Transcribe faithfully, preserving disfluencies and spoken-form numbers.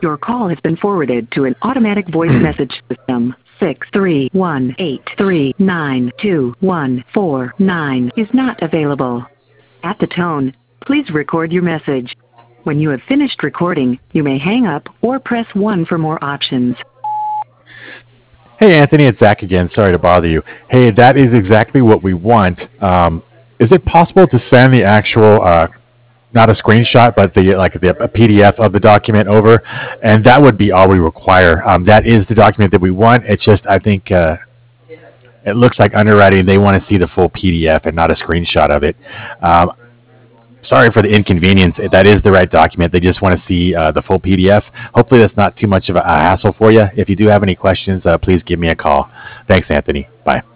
Your call has been forwarded to an automatic voice message system. six three one eight three nine two one four nine is not available. At the tone, please record your message. When you have finished recording, you may hang up or press one for more options. Hey, Anthony, it's Zach again. Sorry to bother you. Hey, that is exactly what we want. Um, is it possible to send the actual, uh, not a screenshot, but the like the a P D F of the document over? And that would be all we require. Um, that is the document that we want. It's just, I think, uh, it looks like underwriting. They want to see the full P D F and not a screenshot of it. Um, sorry for the inconvenience. That is the right document. They just want to see uh, the full P D F. Hopefully that's not too much of a, a hassle for you. If you do have any questions, uh, please give me a call. Thanks, Anthony. Bye.